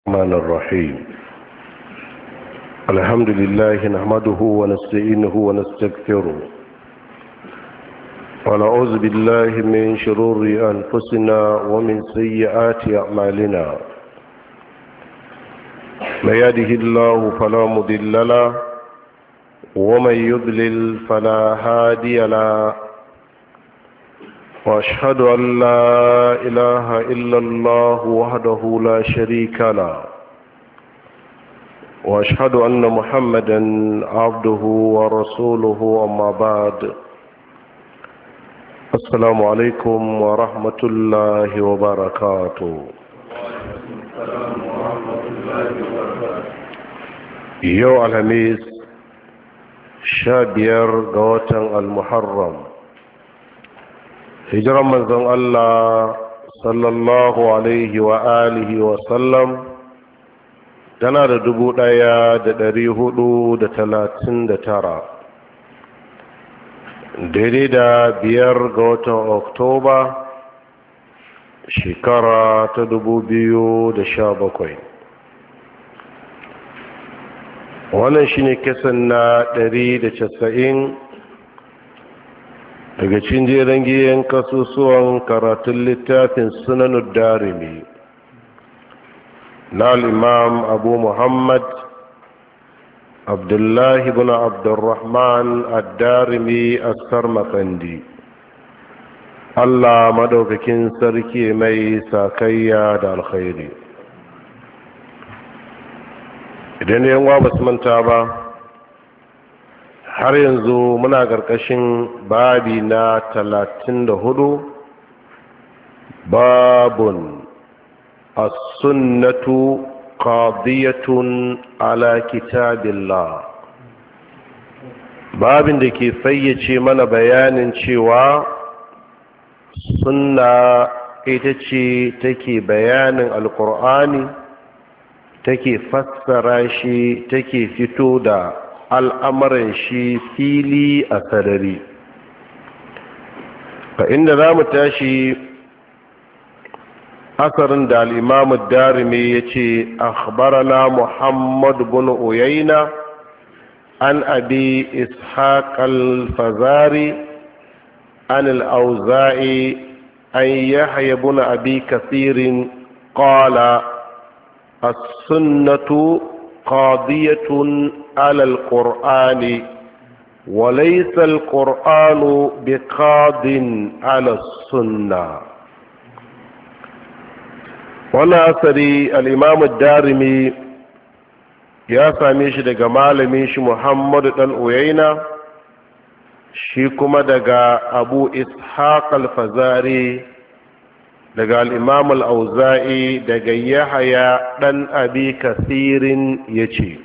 الرحمن الرحيم. الحمد لله نحمده ونستعينه ونستغفره ونعوذ بالله من شرور أنفسنا ومن سيئات أعمالنا. من يهده الله فلا مضل له ومن يضلل فلا هادي له، وأشهد أن لا إله إلا الله وحده لا شريك له، وأشهد أن محمدا عبده ورسوله. أما بعد، السلام عليكم ورحمة الله وبركاته. يوم الخميس 15 ga watan al-Muharram، hijiran manzon Allah sallallahu alaihi wa alihi wa sallam tana da 1439, daidai da 5 ga watan Oktoba shekara ta 2017. wannan shine kisan na 190 daga cikin jeren giyan kasusuwan karatun littafin Sunanud Darimi na al-Imam Abu Muhammad Abdullahi ibn Abdurrahman ad-Darimi as-Sarmaqandi. Allah madaukakin sarki mai sakayya da alkhairi. idan yan uwa basu manta ba, har yanzu muna ƙarƙashin babi na 34, babun as-sunnatu qadiyatun ala kitabillah, babin da ke fayyace mana bayanin cewa sunna ita ce take bayanin alkur'ani, take fassara shi, take fito da al'amuran shi fili a sarari. Ka inda za mu tashi asarin da al'imamu Darimi ya ce, akhbarana Muhammad bin Uyayna an abi Ishaq al-Fazari an al-Auza'i an Yahya bin abi Kathirin qala as-sunnatu qadiyatun على القرآن وليس القرآن بقاض على السنة. وانا أثري الإمام الدارمي يا ساميش دقا مالميش محمد بن عيينة، شيكما دقا أبو إسحاق الفزاري دقا الإمام الأوزائي دقا يحيى بن أبي كثير يجي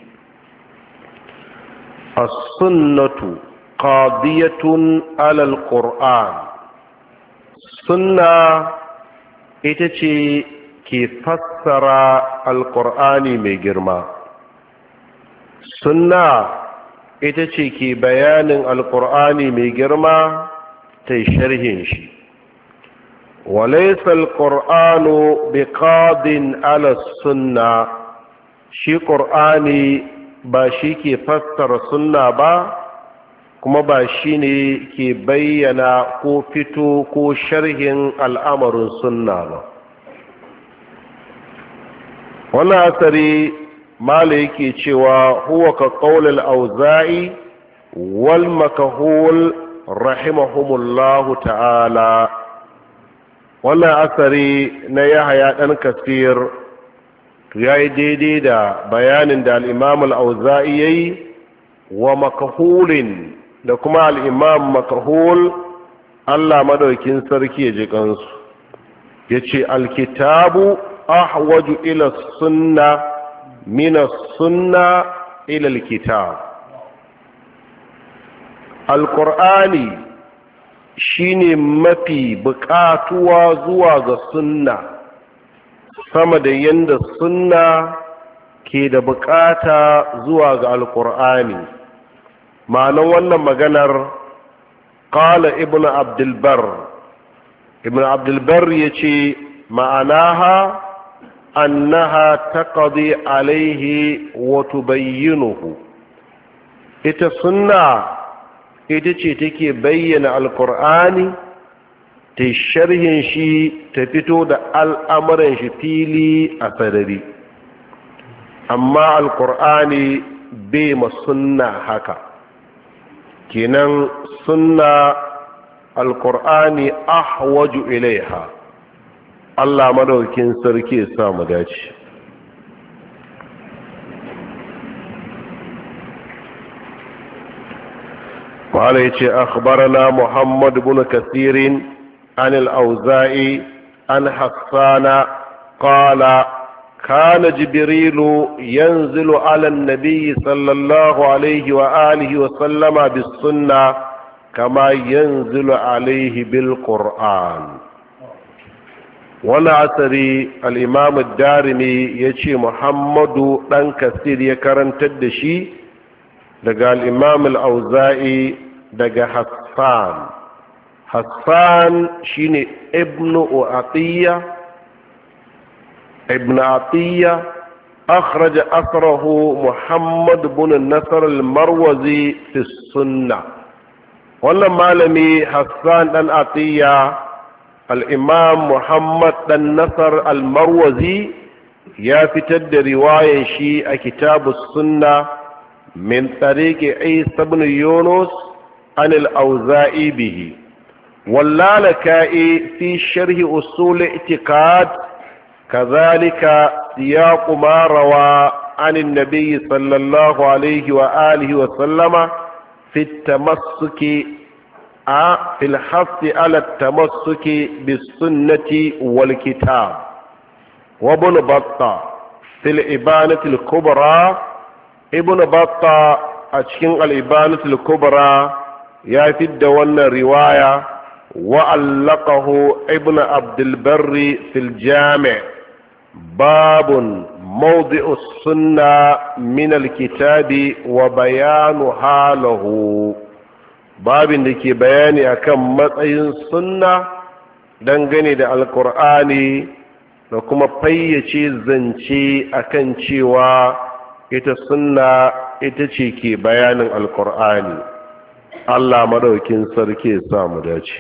as-sunnatu qadiyatun ala al-qur'an. Sunna ita ce ke fassara al-qur'ani mai girma. Sunna ita ce ke bayanin al-qur'ani mai girma ta sharhin shi. walaysa al-qur'anu biqadin ala sunna, shi qur'ani ba shi ke fassara sunna ba, kuma ba shi ne ke bayyana ko fito ko sharhin al'amarin sunna ba. wannan asari mala yake cewa huwa ka qaulil auza'i wal makahul rahimahumullahu ta'ala. wannan asari na Yahya dan Kasir ya yi daidai da bayanin da al'imam al'auza'i ya yi wa makahulin da kuma al'imam makahul, Allah madaukin sarki ya ji kansu. ya ce alkitabu ahwaju ila sunna mina sunna ila alkitab. alƙur'ani shi ne mafi buƙatuwa zuwa ga sunna sama da yanda sunna ke da bukata zuwa ga alkur'ani. ma'anar wannan maganar qala ibn abdulbar ya ce ma'anaha أنها تقضي عليه وتبينه. ita sunna ita ce take bayyana alkur'ani ta sharhin shi ta fito da al'amuran shi fili a sarari, amma alkur'ani bai ma sunna haka. kenan sunna alkur'ani ahwaju ilaiha. Allah madaukin sarki ya sa mu dace. wala yace akhbarana Muhammad ibn Kathir an al-Auza'i an Hassana qala kana Jibrilu yanzilu ala an-nabiy sallallahu alayhi wa alihi wa sallama bis-sunnah kama yanzilu alayhi bil-Qur'an. wani asari al'imam darimi ya ce Muhammadu ɗan kasir ya karantar da shi daga al'imam al'auza'i daga Hassan shi ne ibn atiyya akhraja asrahu Muhammad bin Nasar al-Marwazi fi sunna. wannan malami Hassan ɗan atiyya al'imam Muhammad ɗan Nasar al-Marwazi ya fitar da riwayan shi a kitabu sunna min tsariki Isa ibn Yunus an al-Auza'i bihi. wallalaka'i fi sharhi usul i'tiqad kazalika siyaqu ma rawa an an-nabi sallallahu alaihi wa alihi wa sallama fi at-tamassuki في الحث على التمسك بالسنة والكتاب. وابن بطة في الإبانة الكبرى ابن بطة أشكين الإبانة الكبرى يفيد دون رواية وعلقه ابن عبد البر في الجامع باب موضع السنة من الكتاب وبيانها له. babin da ke bayani akan matsayin sunna dangane da alkur'ani da kuma fayyace zance akan cewa ita sunna ita ce ke bayanin alkur'ani. Allah madaukin sarki ya sa mu dace.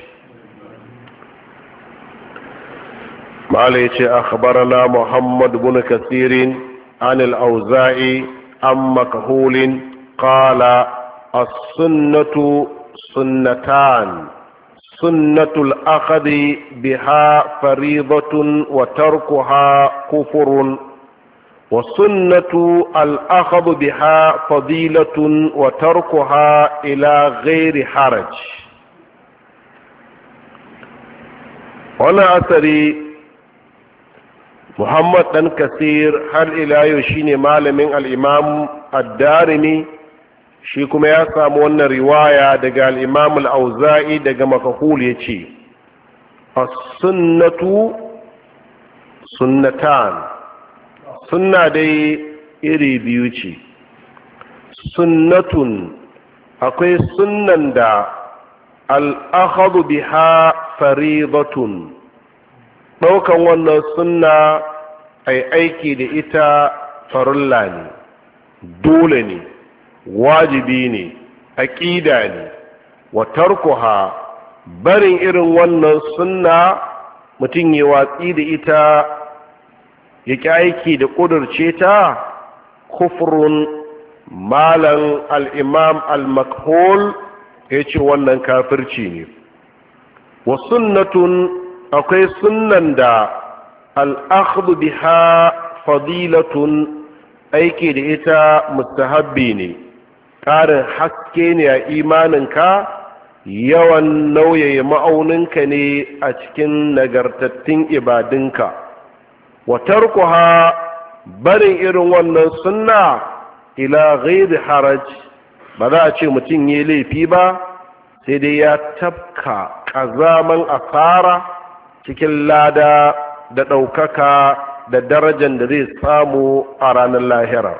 mala yace akhbarana Muhammad ibn Kathir an al-Auza'i an Makhul qala as-sunnatu sunnatan sunnatul akhdi biha fariidatun wa tarkuha kufrun wa sunnatu al-akhd biha fadilatun wa tarkuha ila ghairi haraj. wannan asari Muhammad dan Kasir har ila yau shine malamin al-Imam ad-Darimi, shi kuma ya samu wannan riwaya daga al-Imam al-Auza'i daga Makhul yace as-sunnatu sunnatan. sunna dai iri biyu ce. sunnatun akwai sunnan da al-akhadhu biha fariidatun, daukan wannan sunna ai aiki da ita farilla ne, dole ne, wajibi ne, aqida ne. wa tarkuha barin irin wannan sunna mutum ya watsi da ita ya ki aiki da ƙudurce ta kufrun. malan al-imam al-Makhul ya ce wannan kafirci ne. wa sunnatun akwai sunnan da al-akhdhu biha fadilatun, aiki da ita mustahabbi ne, ƙarin haske ne a imaninka, yawan nauyaye ma'auninka ne a cikin nagartattun ibadunka. wa tarkuha barin irin wannan sunna ila ghairi haraj, ba za a ce mutum yi laifi ba, sai dai ya tafka ƙazaman asara cikin lada da ɗaukaka da darajar da zai samu a ranar lahira.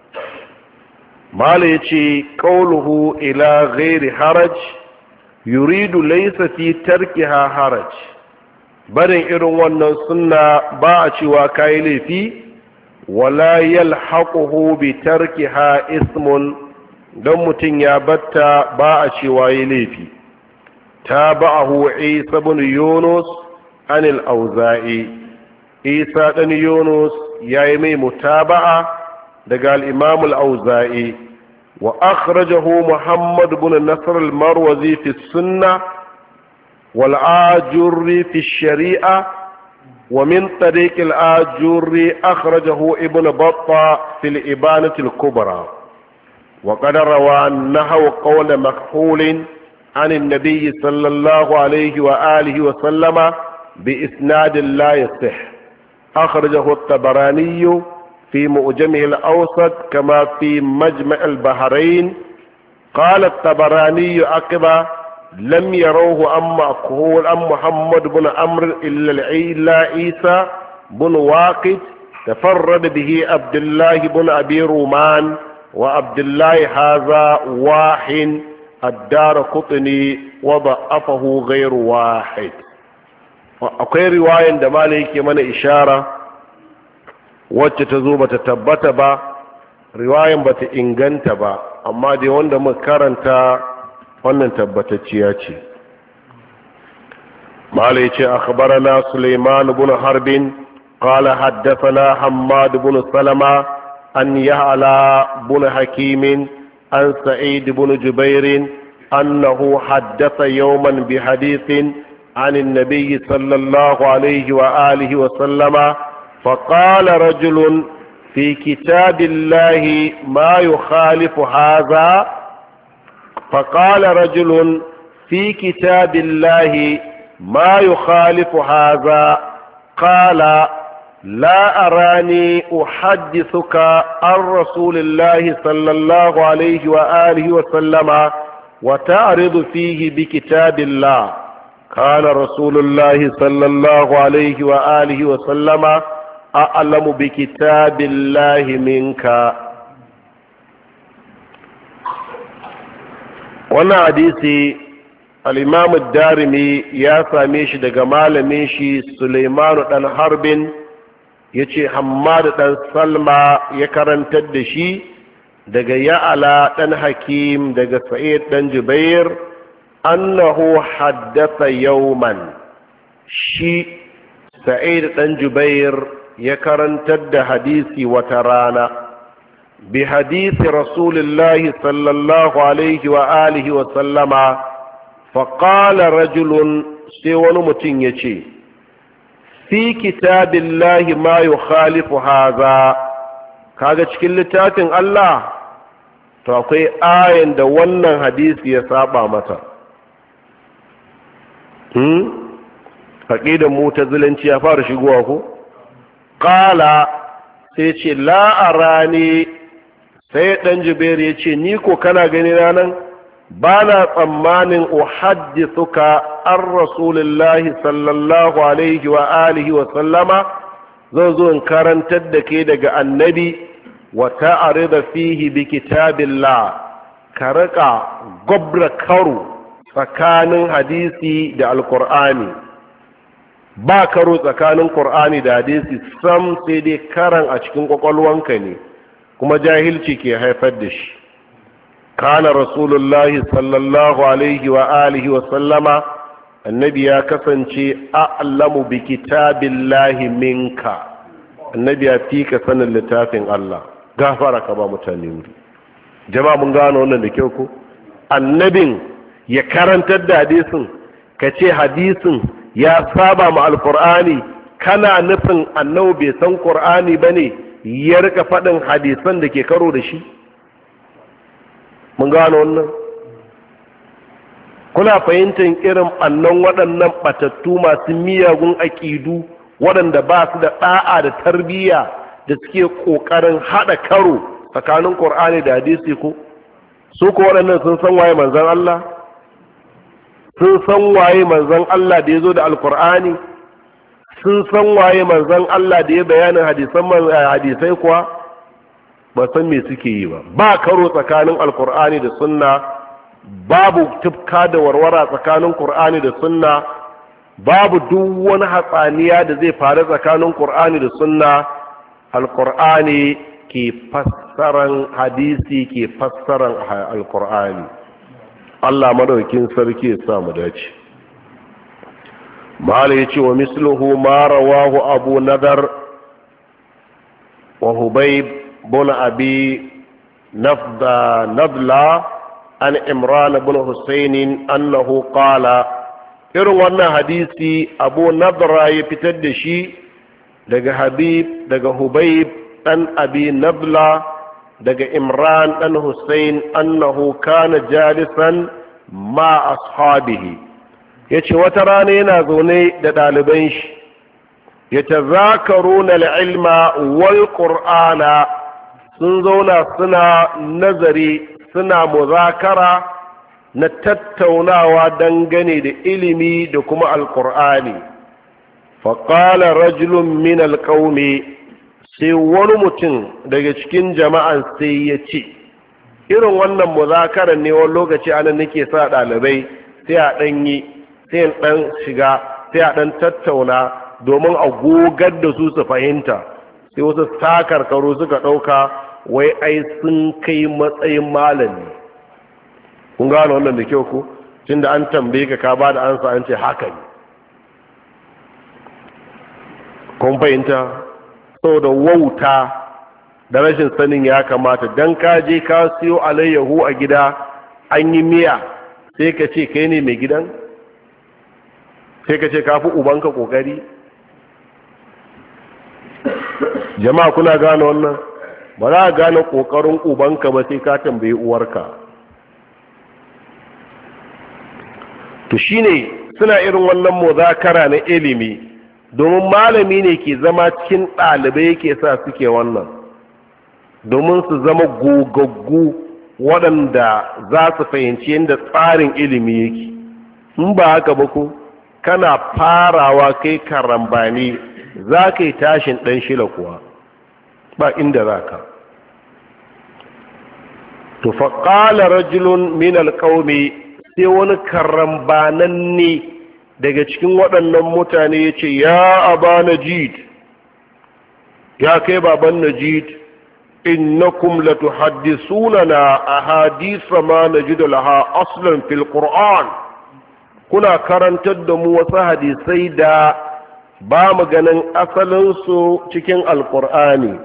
mala ya ce ƙauluhu ila ghairi haraj yuridu laysa fi tarkiha haraj, barin irin wannan sunna ba a cewa kayi laifi wala yalhaquhu bi tarkiha ismun, don mutum ya batta ba a cewa yi laifi. tabahu Isa ibn Yunus an al-Auza'i, Isa dan Yunus yayi mai mutaba'a daga al-Imam al-Auza'i. wa akhrajahu Muhammad ibn Nasr al-Marwazi fi sunnah wal Ajurri fi shari'a. ومن طريق الآجوري أخرجه ابن بطة في الإبانة الكبرى. وقد روى أنه قول مكحول عن النبي صلى الله عليه وآله وسلم بإسناد لا يصح. أخرجه الطبراني في معجمه الأوسط كما في مجمع البحرين. قال الطبراني عقب لم يروه عن مكحول عن محمد بن عمرو إلا عيسى بن واقد تفرد به عبد الله بن أبي رومان وعبد الله هذا واحد الدارقطني وضعفه غير واحد. akwai riwayan da malai yake mana ishara wacce ta zo bata tabbata ba, riwayan bata inganta ba, amma dai wanda muka karanta wannan tabbatacciya ce. malai ce akhbarana Sulaiman ibn Harbin qala haddathana Hammad ibn Salama an Ya'la ibn Hakim an Sa'id ibn Jubair annahu haddatha yawman bi hadithin عن النبي صلى الله عليه وآله وسلم فقال رجل في كتاب الله ما يخالف هذا فقال رجل في كتاب الله ما يخالف هذا قال لا أراني أحدثك عن رسول الله صلى الله عليه وآله وسلم وتعرض فيه بكتاب الله. قال رسول الله صلى الله عليه وآله وسلم أعلم بكتاب الله منك. wannan hadisi al-Imam ad-Darimi ya same shi daga malamin shi Sulaiman dan Harbin, yace Hammad dan Salma ya karantar da shi daga Ya'la dan Hakim daga Sa'id dan Jubair annahu haddatha yawman, shi Sa'id dan Jubair ya karantar da hadisi wata rana bi hadisi Rasulullahi sallallahu alaihi wa alihi wa sallama. faqala rajulun, sai wani mutum yace fi kitabillahi ma yukhalifu hadha, kaga cikin littafin Allah to akwai ayan da wannan hadisi ya saba mata. aqidan mu'tazilanci ya fara shigowa ko. qala sai ce la arani, sai dan Jubair ya ce ni ko kana gani nan ba na tsammanin uhaddithuka an rasulillahi sallallahu alaihi wa alihi wa sallama, zan zo in karantar da ke daga annabi wa ta'rida fihi bi kitabillah, ka rika gobra karo tsakanin hadisi da alqur'ani. ba karo tsakanin qur'ani da hadisi sam, sai dai karan a cikin kwakwalwanka ne, kuma jahilci ke haifar da shi. kana rasulullahi sallallahu alaihi wa alihi wa sallama, annabi ya kasance a'lamu bi kitabillahi minka, annabi ya fika sanin littafin Allah. gafara ka ba mutane wuri. jama'a mun gano wannan da kyau ko. annabin ya karantar da hadisin, ka ce hadisin ya saba ma alqur'ani, kana nufin annabi bai san qur'ani bane ya rika faɗin hadisan da ke karo da shi? mun gano wannan? kuna fahimtar irin annan waɗannan batattu masu miyagun aƙidu waɗanda ba su da ɗa'a da tarbiyya da suke ƙoƙarin haɗa karo tsakanin ƙur'ani da hadisi ko? su ko waɗannan sun san waye manzon Allah? sun san waye manzon Allah da ya zo da alƙur'ani? sun san waye manzon Allah da ya bayanin hadisai kuwa? ba san me suke yi ba. ba karo tsakanin alkur'ani da sunna, babu tufka da warwara tsakanin qur'ani da sunna. babu duk wani hatsaniya da zai faru tsakanin Qur'ani da sunna. Al-Qur'ani ke fassaran hadisi ke fassaran Al-Qur'ani. Allah madaukin sarki ya sa mu dace. mala yace wa misluhu ma rawahu Abu Nadar wa Hubayb bin Abi Nadla an Imran bin Husayn annahu qala, irin wannan hadisi Abu Nadra ya fitar da shi daga Habib daga Hubayb dan Abi Nadla daga Imran dan Husayn annahu kana jalisan ma ashabihi, yace wata rana yana zaune da ɗaliban shi yatazakaruna al-ilma wal qur'ana, sun zauna suna nazari suna muzakara na tattaunawa dangane da ilimi da kuma alqur'ani. faqala rajulun min alqaumi, sai wani mutum daga cikin jama'an sai ya ce, irin wannan muzakarar ne wani lokaci anan nake sa ɗalibai sai a ɗan yi sai in ɗan shiga sai a ɗan tattauna domin a gogar da su su fahimta. sai wasu sakarkaru suka ɗauka wai ai sun kai matsayin malami. kun gano wannan da kyau ku, tun da an tambaye ka ba da ansa an ce haka ne. kun fahimta? saboda wauta da rashin sanin ya kamata, dan ka je ka siyo alayyahu a gida an yi miya sai ka ce kai ne mai gidan, sai ka ce ka fi ubanka kokari. jama'a kuna gane wannan? ba za a gane kokarin ubanka ba sai ka tambayi uwarka. to shine suna irin wannan muzakara na ilimi, domin malami ne ke zama cikin ɗalibai yake sa suke wannan, domin su zama gogaggu waɗanda za su fahimci yadda tsarin ilimi yake. in ba haka ba ko kana farawa kai karambani za ka yi tashin ɗan shila kuwa ba inda za ka. to faƙala rajulun min alƙaumi, sai wani karambanan ne daga cikin waɗannan mutane ya ce, ya aba najid, ya kai baban najid, innakum latuhaddisunana ahadisa ma najidu laha aslan fil qur'an, kuna karantar da mu wasu hadisai da ba mu ganin asalinsu cikin alqur'ani.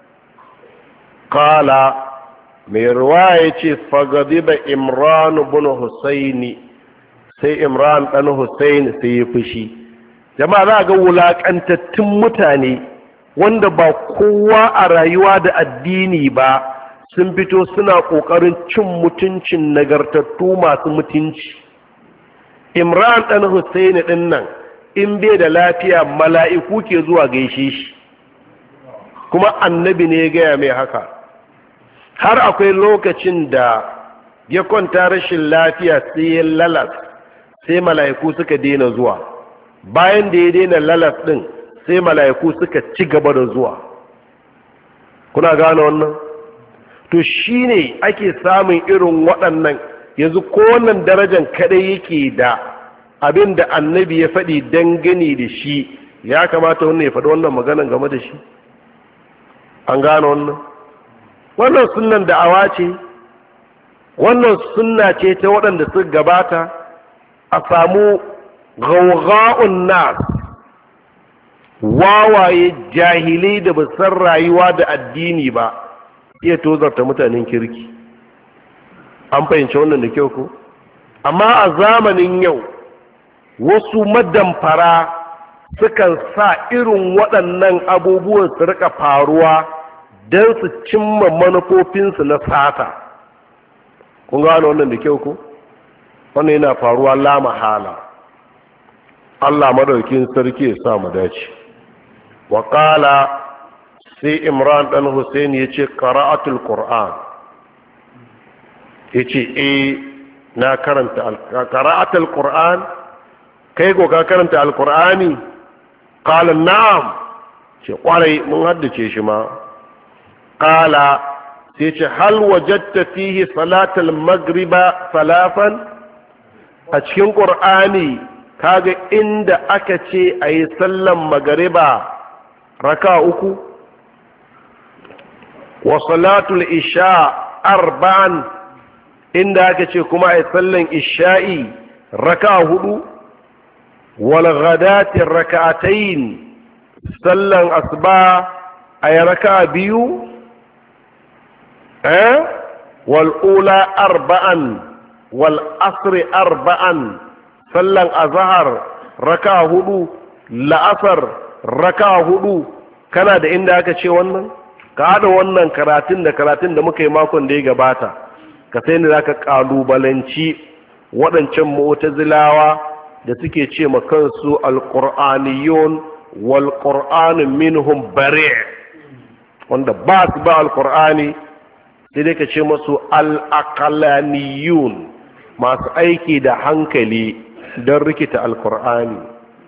qala, mai ruwaya ce, fagadiba Imran bin Husaini, sai Imran ɗan Husaini sai ya fushi. jama'a za ga wulaƙantattun mutane wanda ba kowa a rayuwa da addini ba sun fito suna ƙoƙarin cin mutuncin nagartattu masu mutunci. Imran ɗan Husaini ɗin nan in bai da lafiya mala'iku ke zuwa gaishe shi, kuma annabi ne ya gaya mai haka. har akwai lokacin da ya kwanta rashin lafiya sai ya lalas, sai mala'iku suka daina zuwa. bayan da ya daina lalas din sai mala'iku suka ci gaba da zuwa. kuna gane wannan? to shine ake samun irin waɗannan. yanzu ko wannan darajar kadai yake da abin da annabi ya faɗi dangane da shi, ya kamata wannan ya faɗi wannan maganan game da shi. an gane wannan? wannan sunnan da'awa ce, wannan sunna ce ta waɗanda suka gabata. a samu gawga'un nas, wawaye jahilai da ba san rayuwa da addini ba, iya tozarta mutanen kirki. an fahimci wannan da kyau ko? amma a zamanin yau wasu madamfara sukan sa irin waɗannan abubuwan su rika faruwa don su cimma manufofinsu na sata. kun gano wannan da kyau ko? wannan yana faruwa la mahala. Allah madaukin sarki ya sa mu dace. wa qala, sai Imran dan Hussein yace qira'atul Qur'an, yace na karanta qira'atul Qur'an. kai ko ka karanta alqur'ani? qala na'am, ce kwarai mun haddace shi ma. qala, sai ce hal wajadta fihi salatal maghriba salafan, a cikin qur'ani kaga inda aka ce a yi sallan magariba raka uku wa salatul isha arba'an inda aka ce kuma a yi sallan isha'i raka hudu wal ghadati raka'atayn sallan asuba a yi raka biyu wal ula arba'an wal asri arba'an sallan azhar raka hudu la'asar raka hudu kana da inda aka ce wannan ka hada wannan karatun da muka yi makon da ya gabata ka sai ne zaka kalubalanci waɗancan mu'tazilawa da suke ce ma kansu alqur'aniyun wal qur'anu minhum bari' wanda ba su ba alqur'ani sai dai ka ce masu al-aqlaniyun masu aiki da hankali don rikita alkur'ani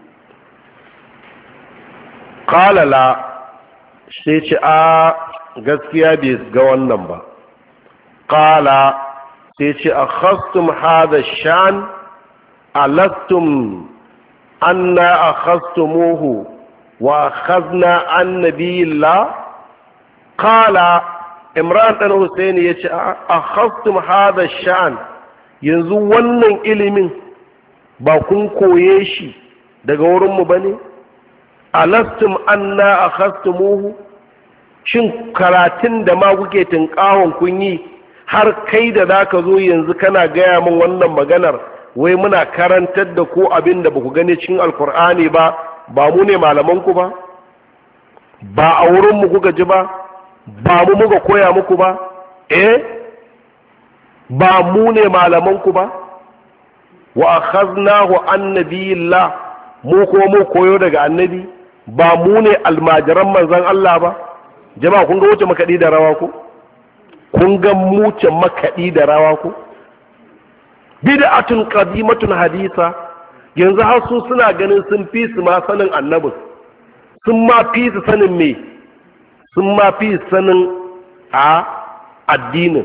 kalala sai ce a gaskiya bai ga wannan ba kala sai ce a khastum hada shan alastum anna a khastumuhu wa khazna annabiyillah kala imran dan husaini ya ce a khastum hada shan yanzu wannan ilimin ba kun koye shi daga wurinmu ba ne? Alastum anna akhastumuhu shin karatun da ma kuke tinkawon kun yi har kai da zaka zo yanzu kana gaya min wannan maganar wai muna karantar da ko abin da baku gane cikin alkur'ani ba mu ne malaman ku ba a wurinmu kuka ji ba mu muka koya muku ba ba mu ne malaman ku ba wa akhadnahu annabiyillah mu ko mu koyo daga annabi ba mu ne almajiran manzon Allah ba jama'a kun ga wuce makadi da rawa ko kun ga muce makadi da rawa ko bid'atun qadimatun hadisa yanzu har su suna ganin sun fi su ma sanin annabi sun ma fi su sanin me sun ma fi sanin a addinin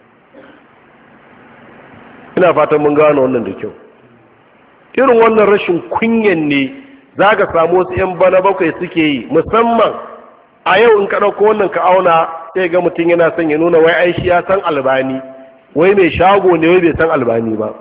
ina fatan mun gano wannan da kyau irin wannan rashin kunyan ne za ka samu wasu 'yan bana bakwai suke yi musamman a yau in ka ɗauko wannan ka auna sai ga mutum yana son ya nuna wai aishi ya san albani wai mai shago ne wai bai san albani ba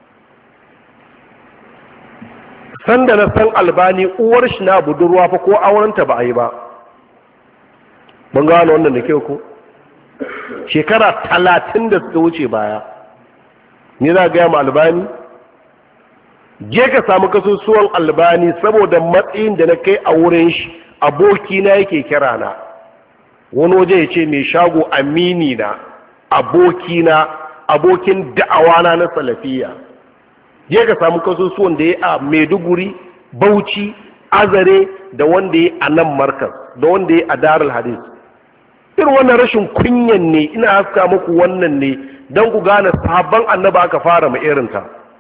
sanda na san albani uwar shi na budurwa fa ko aurenta ba a yi ba mun gano wannan da kyau ko shekara 30 da suka wuce baya ni za gaya ma albani je ka samu kasusuwan albani saboda matsayin da na kai a wurin shi abokina yake kira na wani waje ya ce mai shago amini na abokina abokin da'awana na salafiya je ka samu kasusuwan da ya a maiduguri bauchi azare da wanda ya a nan markas da wanda ya a darul hadis irin wannan rashin kunyan ne ina haska muku wannan ne don ku gane sabon annaba aka fara ma irinta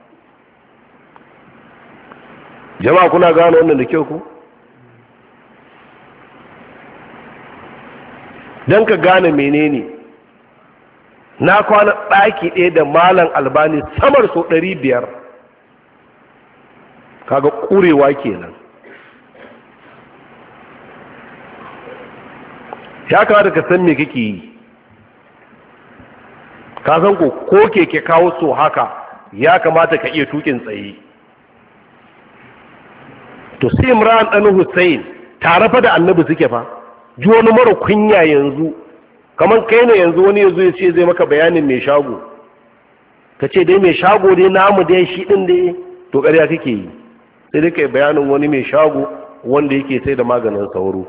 jama'a kuna gane wannan da kyau ku don ka gane menene na kwana ɗaki ɗaya da malam albani samar so 500 kaga ƙurewa kenan ya kamata ka san me kake yi ka san ko keke kawo so haka ya kamata ka iya tukin tsaye to sai Imran dan Hussein tare fa da annabi suke fa ji wani mara kunya yanzu kaman kai ne yanzu wani yazo ya ce zai maka bayanin mai shago ka ce dai mai shago dai namu dai shi din dai to ƙarya kake yi sai dai kai bayanin wani mai shago wanda yake sai da maganin sauro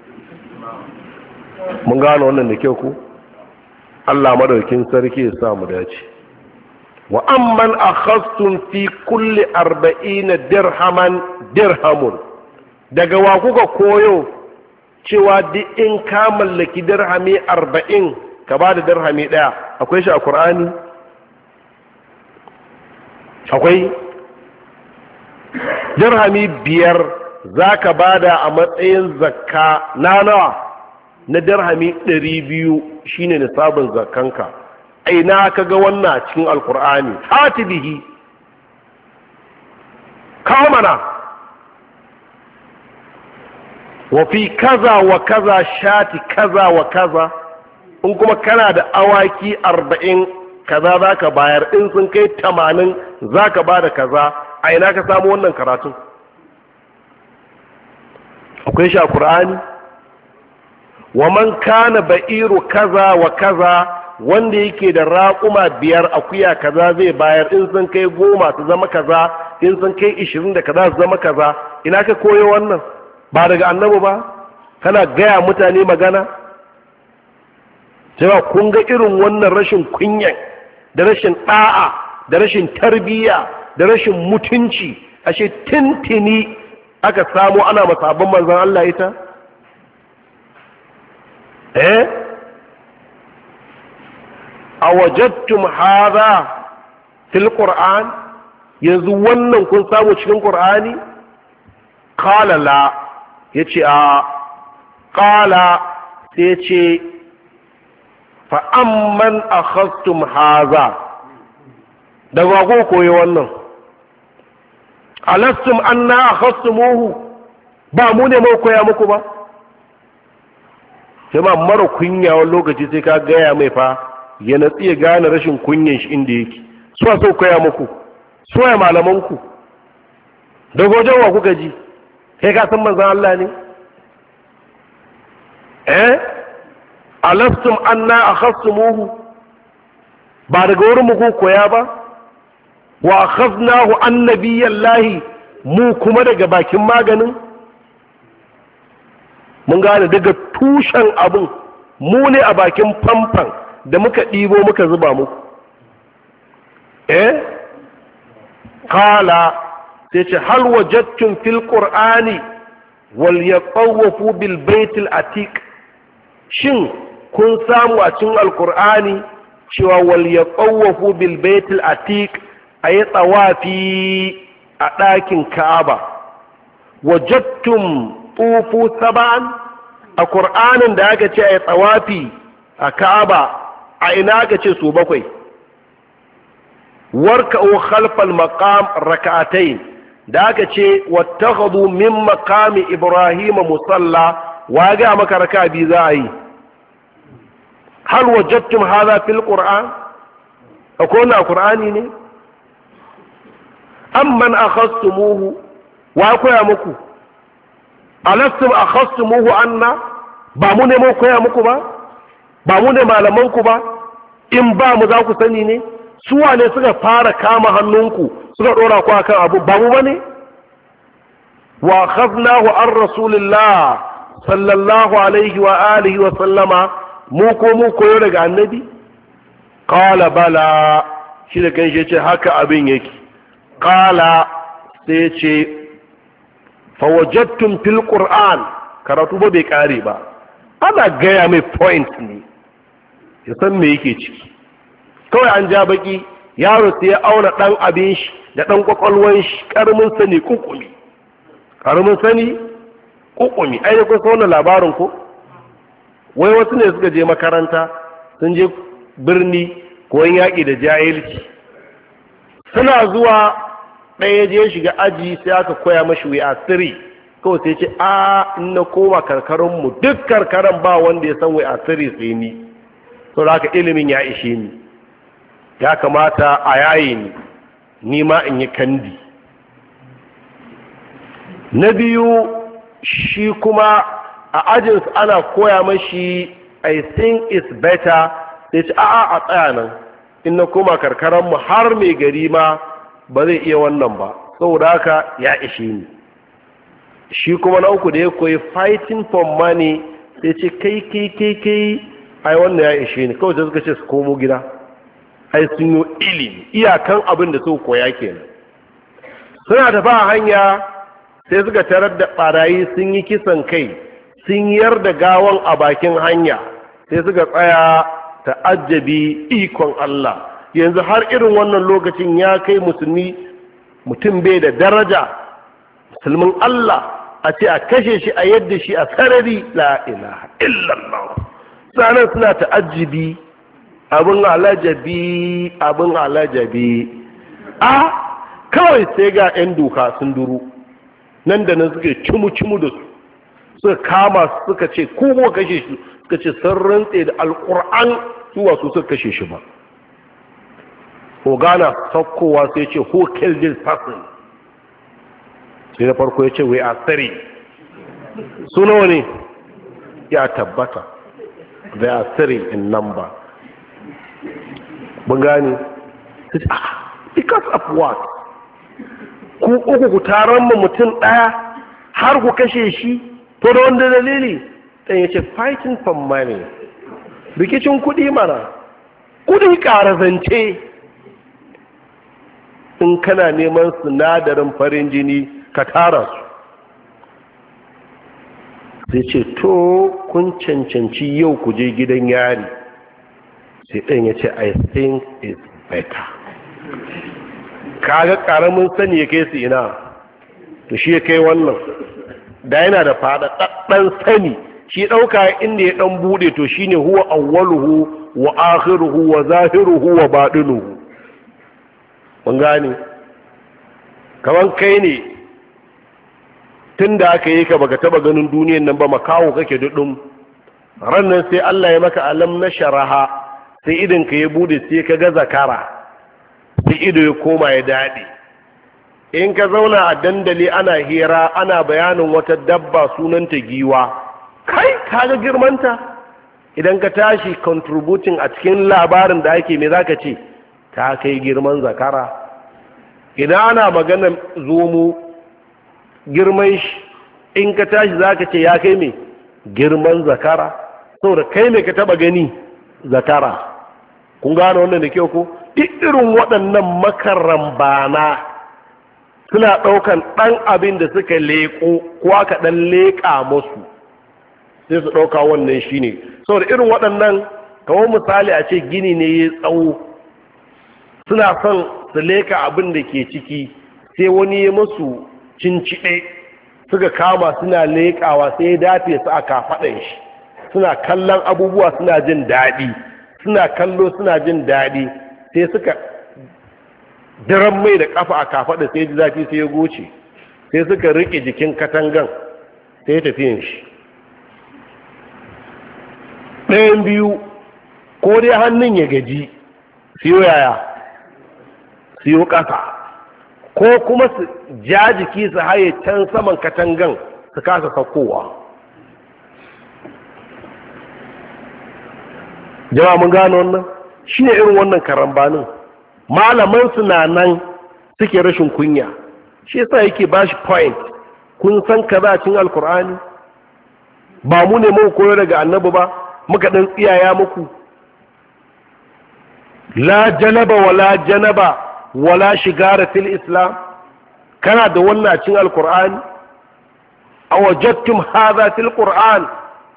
mun gano wannan da kyau ku Allah madaukin sarki ya sa mu dace wa amman akhastum fi kulli 40 dirhamun daga wa kuka koyo cewa duk in ka mallaki dirhami 40 ka bada dirhami daya akwai shi a Qur'ani akwai dirhami 5 zaka bada a matsayin zakka na nawa na dirhami 200 shine nisabin zakkanka aina kaga wannan cikin alqur'ani hatibihi kawo mana. wa fi kaza wa kaza shati kaza wa kaza, in kuma kana da awaki 40 kaza za ka bayar, in sun kai 80 za ka ba da kaza. A ina ka samu wannan karatun? akwai shi a Qur'ani? wa man kana ba'iru kaza wa kaza, wanda yake da raƙuma 5 akuya kaza zai bayar, in sun kai 10 su zama kaza, in sun kai 20 da kaza su zama kaza. Ina ka koyo wannan? ba daga annabi ba? kana gaya mutane magana cewa kun ga irin wannan rashin kunyan da rashin ɗa'a da rashin tarbiyya da rashin mutunci, ashe tintini aka samu ana masabin manzon Allah ita. awajadtum hadha fil qur'an, yanzu wannan kun samu cikin qur'ani? qala la, yace a. qala sai yace fa amman akhadtum hadha, daga ko koyi wannan? alastum anna akhadtumuhu, ba mu ne mu koya muku ba? sai ma mara kunya wani lokaci sai ka gaya mai fa ya natsi ya gane rashin kunyan shi inda yake. suwa sau koya muku? suwa ya malamanku? daga wajen wa kuka ji? kai ka san manzan Allah ne? alastum anna akhadtumuhu, ba daga wurin mu koya ba? wa akhadnahu annabiyallahi, mu kuma daga bakin maganin? mun gane daga tushen abin mu ne a bakin famfan da muka ɗibo muka zuba muku. qala sai ce hal wajadtum fil qur'ani wal yatawafu bil baitil atiq, shin kun samu a cikin alqur'ani cewa wal yatawafu bil baitil atiq, ayi tsawafi a ɗakin Ka'aba? wajadtum tufu sab'an, a qur'anin da aka ce ayi tsawafi a Ka'aba a ina aka ce su 7? warka'u khalfal maqam rak'atayn, da aka ce wattakhadhu min maqami ibrahima musalla, wa ga maka raka bi za a yi? hal wajadtum hadha fil qur'an? akwai na qur'ani ne? amman akhastumuhu, wa koya muku? alastum akhastumuhu anna, ba mu ne mu koya muku ba? ba mu ne malamanku ba? in ba mu za ku sani ne? su wane suka fara kama hannunku suka dora ku akan abu? ba mu bane? wa akhadnahu an rasulillah sallallahu alaihi wa alihi wa sallama, mu koyo daga annabi? qala bala, shi da kanshi ce haka abin yake. qala sai ce fa wajadtum fil qur'an, karatu ba bai kare ba, ana gaya mai point ne ya san me yake ciki. kawai an ja baki, yaro sai ya auna dan abin shi da dan kwakwalwan shi, karamin sani kukumi, karamin sani kukumi. ai ne kun san wannan labarin ko? wai wasu ne suka je makaranta, sun je birni koyon yaƙi da jahilci. suna zuwa ɗaya je shiga aji, sai aka koya mashi we are 3, kawai sai ce in na koma karkarinmu duk karkaran ba wanda ya san we are 3 sai ni, sau da haka ilimin ya ishe ni, ya kamata a yaye ni ma in yi kandi. na biyu, shi kuma a ajinsu ana koya mashi I think it's better, sai ce a tsaya nan, in na koma karkaranmu har mai gari ma ba zai iya wannan ba, saboda haka ya ishe ni. shi kuma na uku da ya koyi fighting for money, sai ce kai ai wannan ya ishe ni, kawai suka ce su komo gida, ai sun yi ilimi iyakan abin da su koya kenan. suna tafa a hanya sai suka tarar da barayi sun yi kisan kai, sun yar da gawan a bakin hanya, sai suka tsaya ta'ajjabi ikon Allah. yanzu har irin wannan lokacin ya kai mutum bai da daraja, musulmin Allah a ce a kashe shi a yadda shi a sarari, la ilaha illallah. sanan suna ta'ajjabi, abin alajabi. kawai sai ga 'yan doka sun duru nan da nan suke cimu-cimu da su suka kama suka ce ko kashe shi, suka ce sun rantse da alƙur'an su wasu suka kashe shi ba. Ogana saukowa sai ce who killed this person, sai da farko ya ce we are three. Suno ne ya tabbata they are three in number. Mun gane because of what? Ku uku ku taron mu mutum ɗaya har ku kashe shi, to da wanda dalili? Dan ya ce fighting for money, rikicin kuɗi mana, kuɗi ƙarazance. In kana neman sinadarin farin jini ka tara su. Sai ce to kun cancanci yau ku je gidan yari. Sai ɗan ya ce I think it's better. Kaga ƙaramin sani ya kai su ina, to shi ya kai wannan. Da yana da faɗaɗɗen sani, shi ɗauka inda ya ɗan buɗe to shine huwa awwaluhu wa akhiruhu wa zahiruhu wa baɗinuhu. Mun gane kaman kai ne tun da aka yi ka baka taba ganin duniyan nan ba, makawo kake duɗin ran nan sai Allah ya maka alam na sharaha, sai idan ka ya bude sai ka ga zakara, sai ido ya koma ya daɗe. In ka zauna a dandali ana hira ana bayanin wata dabba sunanta giwa, kai ka ga girmanta, idan ka tashi contributing a cikin labarin da ake me zaka ce ta kai girman zakara. Idan ana maganar zomo girman shi, in ka tashi za ka ce ya kai mai girman zakara, saboda kai mai ka taba gani zakara. Kun gano wannan da kyau ko? Duk irin waɗannan makarambana suna ɗaukan ɗan abin da suka leƙo ko aka ɗan leƙa musu sai su ɗauka wannan shi ne. Saboda irin waɗannan kawo misali a ce gini ne ya tsawo, suna son su leka abin da ke ciki, sai wani ya musu cinciɗe suka kama suna lekawa, sai ya dafe su a kafaɗan shi, suna kallon abubuwa suna jin daɗi, suna kallo suna jin daɗi, sai suka diran mai da ƙafa a kafaɗa, sai ji zafi sai ya goce, sai suka riƙe jikin katangan sai ya tafiyan shi. ɗayan biyu, ko dai hannun ya gaji siyo yaya siyo ƙasa, ko kuma su ja jiki su haye can saman katangan su kasa saukowa. jama'a mun gano wannan shi ne irin wannan karambanin. Malaman su na nan suke rashin kunya, shi yasa yake ba shi point. Kun san kaza cin alkur'ani ba mu ne muku koyo daga annabi ba, muka dan tsiyaya muku. La janaba wala janaba wala shigara fil islam, kana da wannan cin alkur'ani? awajadtum hadha fil qur'an?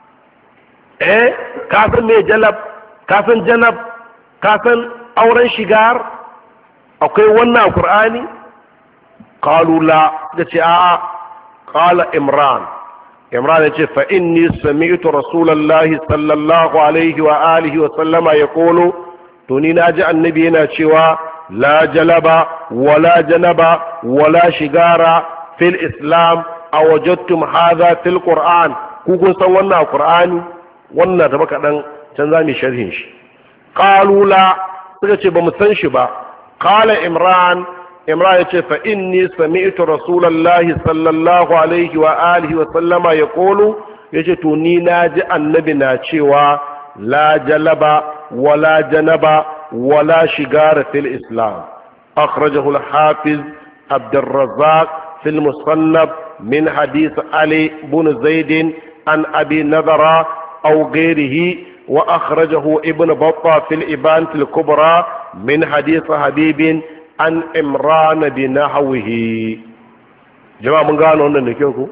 Ka san me jalab, ka san janab, ka san auren shigar, akwai wannan alkur'ani? qalu la, dace a'a. qala imran yace fa inni sami'tu rasulullahi sallallahu alaihi wa alihi wa sallama yaqulu, to ni naji annabi yana cewa la jalaba wala janaba wala shigara fil islam awajadtum hadha fil qur'an? ku kun san wannan qur'ani? wannan da baka dan can zamu sharhin shi. qalu la, suka ce ba mu san shi ba. qala imran yace fa inni sami'tu rasulullahi sallallahu alaihi wa alihi wa sallama yaqulu, yace to ni naji annabi na cewa la jalaba wala janaba wala shigara fil islam. akhrajahu al-hafiz عبد الرزاق في المصنف من حديث علي بن زيد عن أبي نضر أو غيره، وأخرجه ابن بطة في الإبانة الكبرى من حديث حبيب عن عمران بنحوه. جماعة من قالوا أنه نكيوكو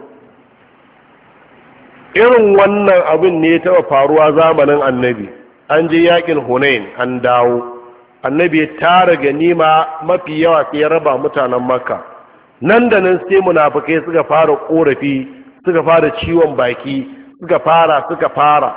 irin wannan abin ne ta faruwa zamanin annabi. An je yakin Hunain an dawo, annabi ya tara ganima mafi yawa sai ya raba mutanen Makka. Nan da nan sai munafikai suka fara korafi, suka fara ciwon baki, suka fara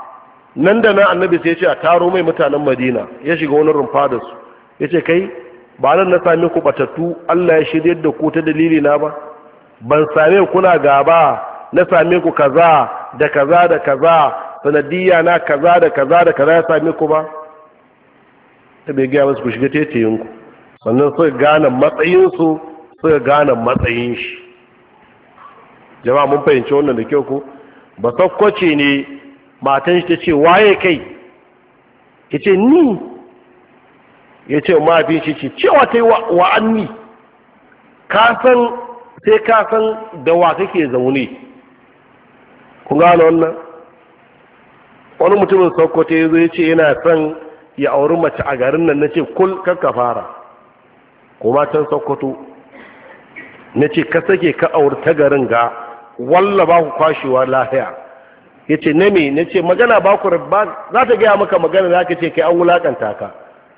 nan da nan annabi sai ya ce a taro mai mutanen Madina. Ya shiga wani rumfa da su, ya ce kai ba nan na same ku batattu Allah ya shirye da ku ta dalili na ba, ban same kuna gaba na same ku kaza da kaza da kaza sanadiyya na kaza da kaza da kaza ya same ku ba. ta bai gaya masu ku shiga tetayinku, sannan suka gane matsayinsu suka gane matsayin shi. jama'a mun fahimci wannan da kyau ku. ba sakkwace ne matan shi ta ce waye kai, ya ce ni, ya ce mafi shi ce cewa ta yi wa'anni, kasan sai kasan da wa kake zaune. kun gane wannan? wani mutumin sakkwace ya zo ya ce yana son ya auri mace a garin nan. na ce kul kakka fara, kuma can sakkwato na ce ka sake ka auri ta garin ga walla ba ku kwashewa lahiya. ya ce na me? na ce magana ba ku rabba, za ta gaya maka magana za ka ce kai an wulakanta ka.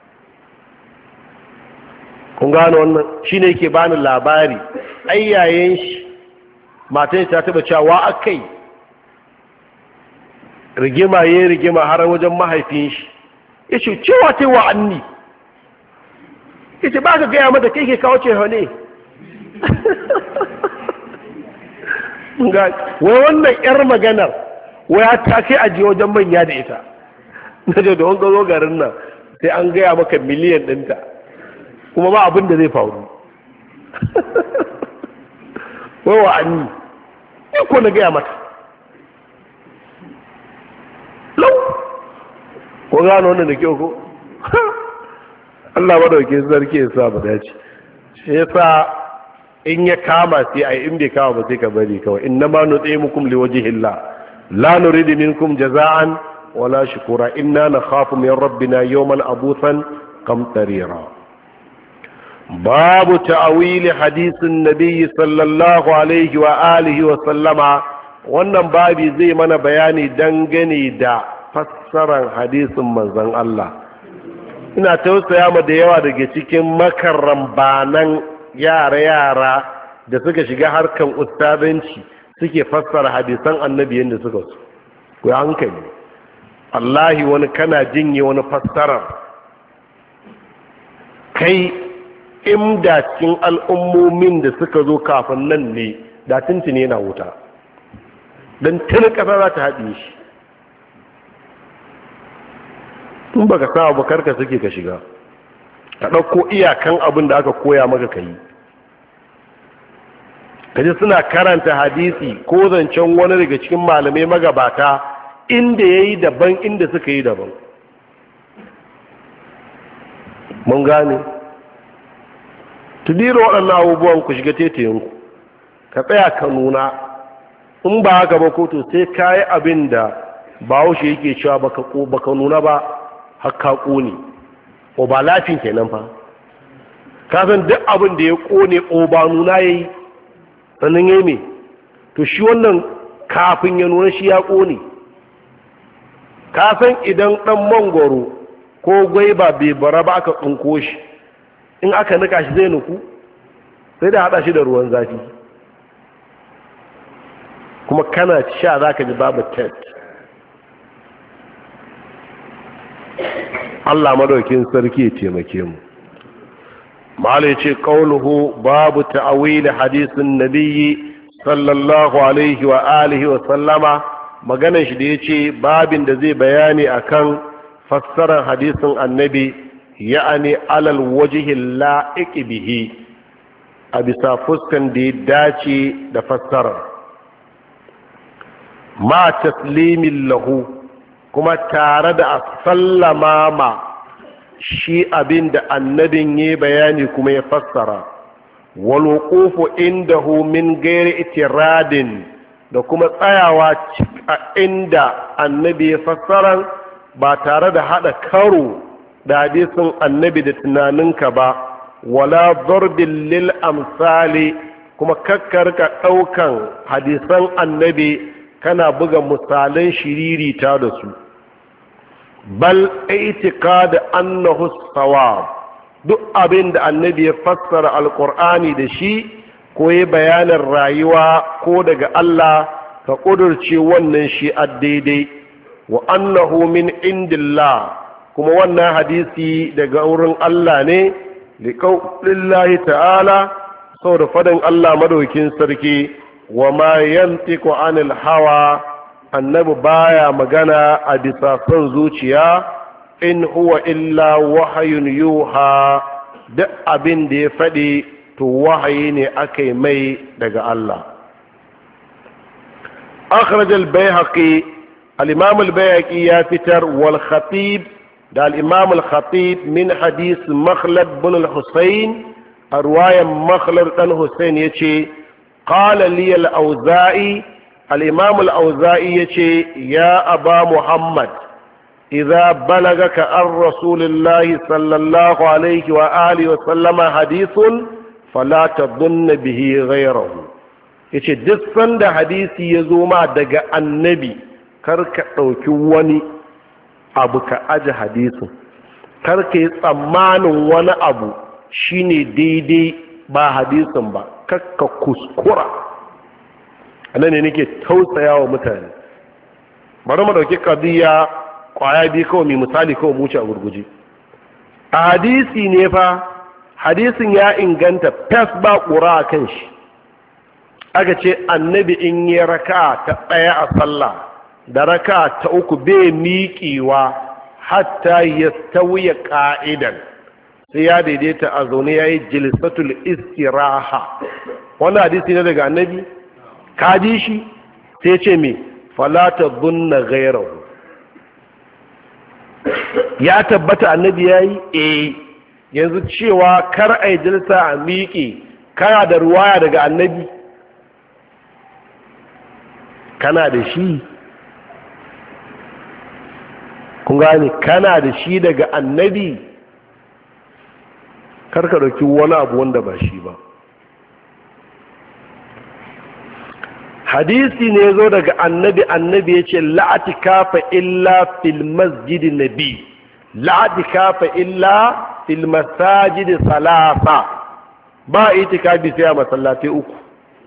kun gano wannan shi ne yake bani labari, ayyayen shi matan shi ta taba cewa akai rigima ya rigima har wajen mahaifin shi, ya ce cewa ta wa anni, ya ce ba ka gaya mata kai ke kawo ce ne. wai wannan yar maganar waya ta kai ajiye wajen manya da ita. na ce da wanga zo garin nan sai an gaya maka miliyan ɗinta kuma ba abin da zai faru. wai wa anni ni ko na gaya mata lau ko gano wannan da kyau ko. Allah madauke sarki ya sa mu dace. shi yasa in ya kama sai ai, in bai kama ba sai ka bari kawai. inna ma nutimukum liwajhillah la nuridu minkum jaza'an wala shukura inna nakhafu min rabbina yawman abusan qamtarira. babu ta'wili hadisin nabiy sallallahu alaihi wa alihi wa sallama. wannan babi zai mana bayani dangane da fassarar hadisin manzon Allah. ina tausaya ma da yawa daga cikin makarrambanan yara da suka shiga harkan ustazanci suke fassara hadisan annabi yadda suka so. ku hankali, wallahi wani kana jinye wani fassarar kai inda cikin al'ummomin da suka zo kafin nan ne da tuntuni yana wuta, don tuni ƙasa za ta haɗe shi. tun baka sa abu karka suke ka shiga ka ɗauko iyakan abin da aka koya maka ka yi. kaji suna karanta hadisi ko zancen wani daga cikin malamai magabata inda ya yi daban inda suka yi daban. mun gane tudiro waɗannan abubuwan ku shiga tetayinku, ka tsaya ka nuna. in ba haka ba koto sai ka yi abin da bahaushe yake cewa baka nuna ba haka ƙone o ba lafin kenan fa. ka san duk abin da ya ƙone o ba nuna ya yi sannan ya yi to shi wannan kafin ya nuna shi ya ƙone. ka san idan ɗan mangoro ko gwaiba bai bara ba aka tsinko shi, in aka nika shi zai nuku sai da haɗa shi da ruwan zafi kuma kana sha za ka ji babu tet. Allah madaukin sarki ya taimake mu. malai ce qauluhu babu ta'wil hadisin nabiyyi sallallahu alaihi wa alihi wa sallama. maganar shi da yace babin da zai bayani akan fassarar hadisin annabi, ya'ani alal wajhi la'iq bihi, a bisa fuskan da ya dace da fassarar, ma taslimin lahu, kuma tare da a sallama ma shi abin da annabin ya bayani kuma ya fassara, walwuqufu indahu min gairi itiradin, da kuma tsayawa a inda annabi ya fassara ba tare da hada karo da hadisin annabi da tunaninka ba, wala darbin lil amsali, kuma kakkarka daukan hadisan annabi kana buga misalan shiririta da su. bal i'tiqad annahu sawab, duk abin da annabi ya fassara alqur'ani da shi ko ya bayanin rayuwa ko daga Allah, ka kudurce wannan shi a daidai, wa annahu min indillah, kuma wannan hadisi daga wurin Allah ne, lillahi ta'ala saboda fadin Allah madaukin sarki wa ma yantiqu anil hawa annabi baya magana a bisa son zuciya in huwa illa wahayun yuha duk abin da ya faɗi to wahayi ne aka mai daga Allah. akhraj al-bayhaqi al-imam al-bayhaqi ya fitar wal khatib da al-imam al-khatib min hadith makhlad bin al-husayn arwayan makhlad dan husayn yace qala li al-auza'i al-imam al-auza'i yace ya aba muhammad idza balagaka ar rasulillahi sallallahu alaihi wa alihi wa sallama hadithun fala tadunna bihi ghayrahu yace duk sanda hadisi ya zo ma daga annabi kar ka dauki wani abu ka aje hadisin kar ka yi tsammanin wani abu shine daidai ba hadisin ba kakka kuskura anan ne nake tausaya wa mutane bari mu dauki qadiya kwaya bi kawai mai misali kawai mu ci a gurguje a hadisi ne fa hadisin ya inganta fes ba ƙura a kan shi aka ce annabi in yi raka ta ɗaya a sallah da raka ta uku bai miƙewa hatta ya tauye ƙa'idan sai ya daidaita a zaune ya yi jilisatul istiraha wannan hadisi ne daga annabi ka ji shi sai ce me falata bunna gairahu ya tabbata annabi ya yi yanzu cewa kar a yi jalsa a miƙe kana da ruwaya daga annabi kana da shi kun gane kana da shi daga annabi karka dauki wani abu wanda ba shi ba hadisi ne zo daga annabi ya ce la'atikafa illa fil masjidi nabi la'atikafa illa fil masajidi salasa ba itikafi sai a masallatai uku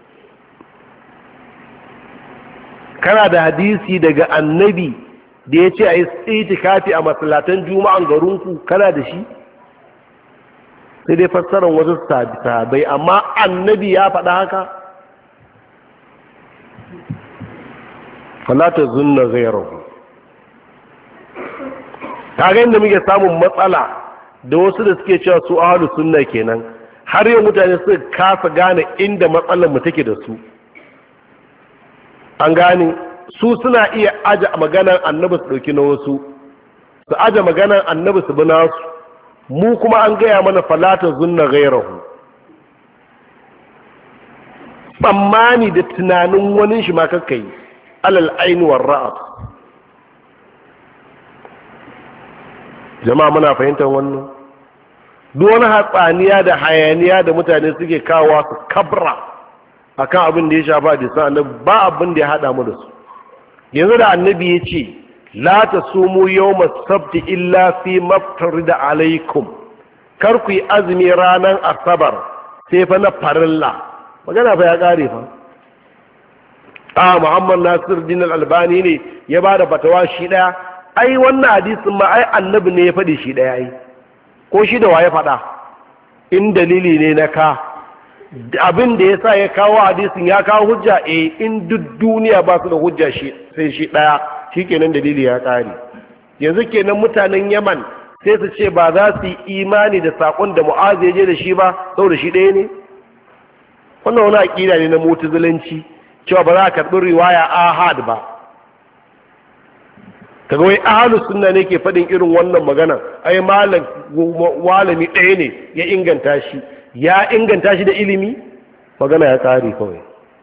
kana da hadisi daga annabi da ya ce a yi itikafi a masallatan juma'an garinku kana da shi sai dai fassarar wasu sahabai amma annabi ya faɗa haka falata zunna gairahu kaga inda muke samun matsala da wasu da suke cewa su ahlus sunna kenan har yau mutane suka kasa gane inda matsalar mu take da su an gane su suna iya aje maganar annabi su dauki na wasu su aje maganar annabi su bi nasu mu kuma an gaya mana falata zunna gairahu tsammani da tunanin wani shi ma kakkai alal aini war ra'at jama'a muna fahimtar wannan duk wani hatsaniya da hayaniya da mutane suke kawo su kabra akan abin da ya shafa da sa annabi ba abin da ya hada mu da su yanzu da annabi ya ce la tasumu yawma sabti illa fi maftarida alaikum kar ku yi azumi ranar asabar sai fa na farilla magana fa ya kare fa Muhammad Nasir din Al-Albani ne ya bada fatawa shi daya ai wannan hadisin ma ai annabi ne ya faɗi shi daya ai ko shi da waye faɗa in dalili ne na ka abin da yasa ya kawo hadisin ya kawo hujja in duk duniya ba su da hujja shi sai shi daya shikenan dalili ya kare yanzu kenan mutanen Yaman sai su ce ba za su yi imani da sakon da Mu'az ya je da shi ba saboda shi ɗaya ne wannan wani aqida ne na mu'tazilanci cewa ba za a karɓi riwaya ahad ba kaga wai ahlus sunna ne ke faɗin irin wannan magana ai malami ɗaya ne ya inganta shi da ilimi magana ya ƙare kawai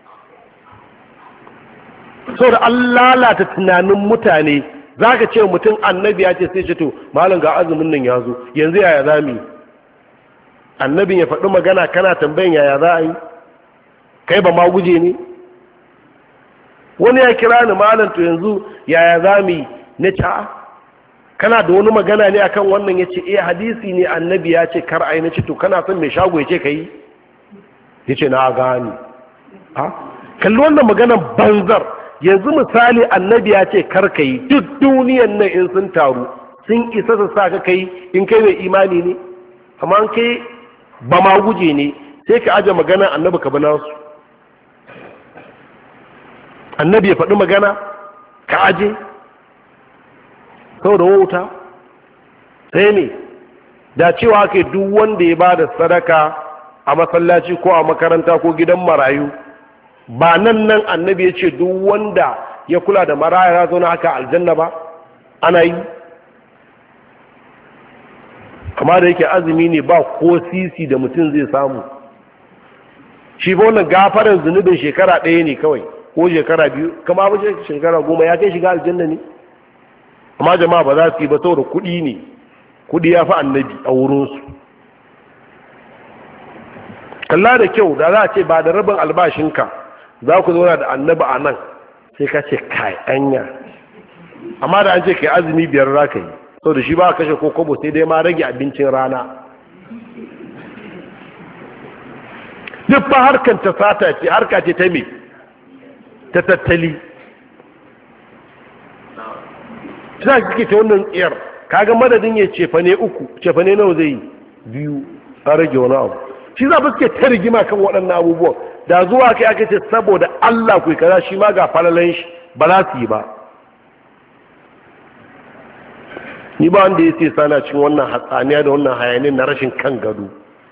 so da an lalata tunanin mutane za ka ce mutum annabi ya ce sai ce to malam ga azumin nan ya zo yanzu yaya za mu yi annabin ya faɗi magana kana tambayin yaya za a yi kai ba ma guje ne wani ya kira ni malam to yanzu yaya za mu yi na ca kana da wani magana ne akan wannan ya ce hadisi ne annabi ya ce kar ai na ce to kana son mai shago ya ce ka yi ya ce na gani kalli wannan maganan banzar yanzu misali annabi ya ce kar ka yi duk duniyan nan in sun taru sun isa su sa ka kai in kai mai imani ne amma an kai ba ma guje ne, sai ka aje magana annabi ka bana su. Annabi ya faɗi magana ka aje saboda wauta. sai ne da cewa ke duk wanda ya ba da sadaka a masallaci ko a makaranta ko gidan marayu, ba nan annabi ya ce duk wanda ya kula da maraya ya zauna haka aljanna ba, ana yi. amma da yake azumi ne ba ko sisi da mutum zai samu, shi ba wannan gafaran zunubin shekara ɗaya ne kawai ko shekara biyu, kama ba shekara 10 ya kai shiga aljanna ne. amma jama'a ba za su yi ba saboda kuɗi ne, kuɗi ya fi annabi a wurinsu. kalla da kyau, da za a ce ba da rabin albashinka za ku zauna da annabi a nan, sai ka ce kai anya. amma da an ce kai azumi 5 za ka yi, saboda shi ba kashe ko kobo, sai dai ma rage abincin rana. duk fa harkar ta sata ce, harka ce ta me, ta tattali. za ka kike ta wannan tsiyar, kaga madadin ya cefane 3, cefane nawa zai yi 2, a rage wani abu. shi za suke ta rigima kan waɗannan abubuwan, da zuwa kai aka ce saboda Allah ku kaza, shi ma ga falalan shi ba za su yi ba. ni ba wanda ya ce sana cin wannan hatsaniya da wannan hayanin na rashin kan gado.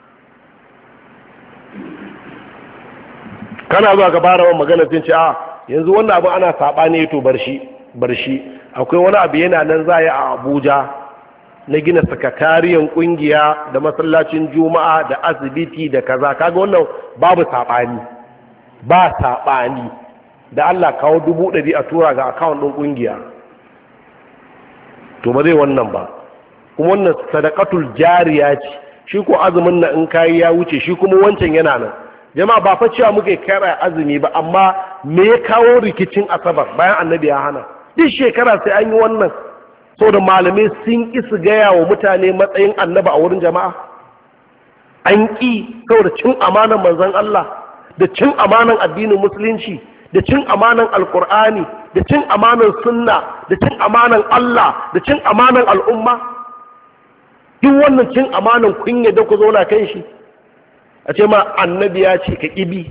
kana zuwa ga barawan magana sun ce a yanzu wannan abu ana saɓani, to bar shi akwai wani abu yana nan za a yi a Abuja na gina sakatariyan kungiya da masallacin juma'a da asibiti da kaza. kaga wannan babu saɓani, ba saɓani. da Allah kawo 100 a tura ga akawun ɗin kungiya, to ba zai wannan ba. kuma wannan sadaqatul jariya ce, shi ko azumin nan in kai ya wuce, shi kuma wancan yana nan. jama'a ba fa cewa muke kara azumi ba, amma me ya kawo rikicin asabar bayan annabi ya hana? duk shekara sai an yi wannan, saboda malamai sun ƙi su gaya wa mutane matsayin annaba a wurin jama'a. an ƙi saboda cin amanan manzon Allah, da cin amanan addinin musulunci, da cin amanan alkur'ani, da cin amanan sunna, da cin amanan Allah, da cin amanan al'umma. duk wannan cin amanan kun yadda ku zauna kan shi, a ce ma annabi ya ce ka ƙibi,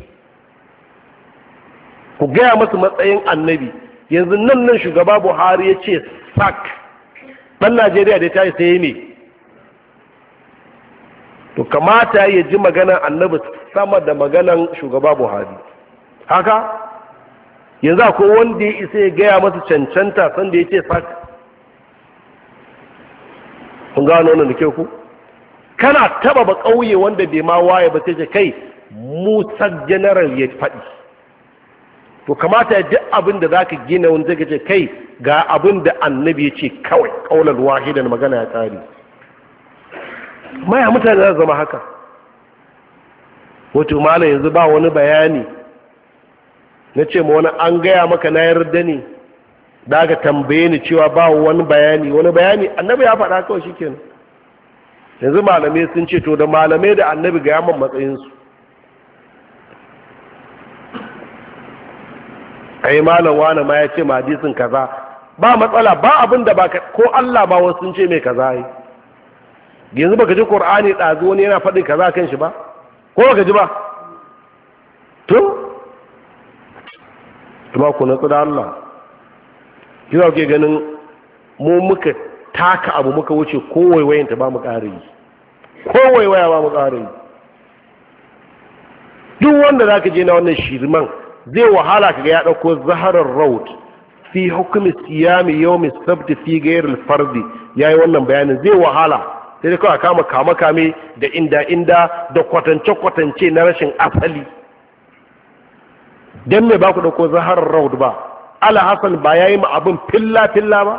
ku gaya masu matsayin annabi. yanzu nan shugaba Buhari ya ce sak, ɗan Najeriya da ta yi sai ne, to kamata ya ji maganan annabi sama da maganan shugaba Buhari. haka yanzu akwai wanda ya isa ya gaya masa cancanta sanda ya ce sak? kun gano wannan da kyau ku? kana taba ba ƙauye wanda bai ma waye ba sai ce kai Musa general ya faɗi. to kamata ya duk abin da zaka gina wani zai ce kai ga abin da annabi ya ce kawai, ƙaunar wahidan, magana ya tsari. maya mutane za zama haka. wato malam yanzu ba wani bayani na ce ma wani an gaya maka na yarda ne, da aka tambaye ni cewa ba wani bayani annabi ya faɗa kawai shikenan. yanzu malamai sun ce to da malamai da annabi ga yaman matsayinsu. ai malam wani ma ya ce ma hadisin kaza, ba matsala, ba abin da baka, ko Allah ma wasu sun ce mai kaza yi. yanzu baka ji Qur'ani ɗazu wani yana faɗin kaza kan shi ba, ko baka ji ba? to kuma ku natsu da Allah. kira ke ganin mu muka taka abu muka wuce ko waiwayenta ba mu ƙara yi, ko waiwaya ba mu ƙara yi. duk wanda za ka je na wannan shirman zai wahala kaga ya ɗauko zaharar raut fi hukumi siyami yawmi sabti fi ghairil fardi yayi wannan bayanin, zai wahala. sai dai kawai kame da inda da kwatance na rashin asali. dan me ba ku ɗauko zaharar raut ba? ala hasan ba yayi ma abin filla ba?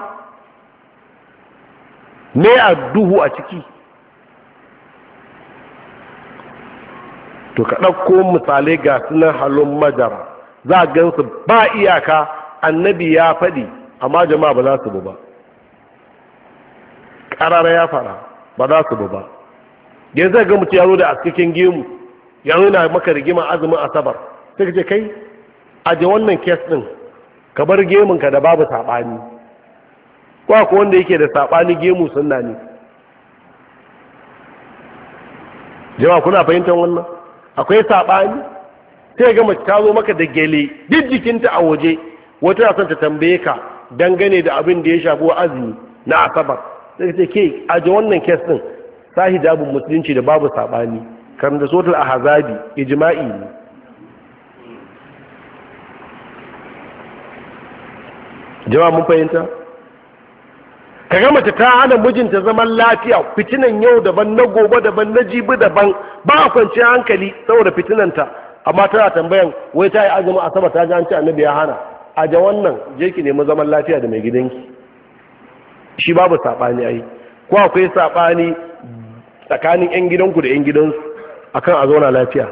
me a duhu a ciki? to ka ɗauko misalai ga sunan halon majara, za a gansu ba iyaka. annabi ya faɗi amma jama'a ba za su ba, ƙarara ya fara ba za su ba. yanzu ga mutu ya zo da askikin gemu ya nuna maka rigima azumin asabar, sai ka ce kai aje wannan kes ɗin, ka bar gemunka da babu saɓani. ko wanda yake da saɓani gemu sunna ne? jama'a kuna fahimtar wannan? Akwai saɓani. Sai ga mace ta zo maka da gele duk jikinta a waje, wata na son ta tambaye ka dangane da abin da ya shafi azumi na asabar, sai ka ce ke aje wannan kes din, sa hijabin musulunci da babu saɓani, kan da sotar ahzabi ijma'i ne. jama'a mun fahimta? kaga mace ta hana mijinta zaman lafiya, fitinan yau daban, na gobe daban, na jibi daban, ba a kwanciyar hankali saboda fitinanta, amma tana tambayan wai ta yi azumin asabar, ta ji an ce annabi ya hana. A ja wannan je ki nemi zaman lafiya da mai gidanki, shi babu saɓani ai. Ko akwai saɓani tsakanin 'yan gidanku da 'yan gidansu akan a zauna lafiya?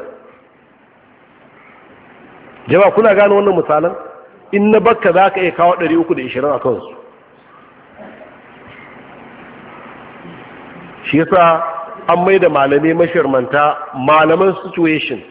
jama'a kuna gane wannan misalan? In na bakka za ka iya kawo 320 a kansu. shi yasa an mai da malamai mashirmanta, malaman situation,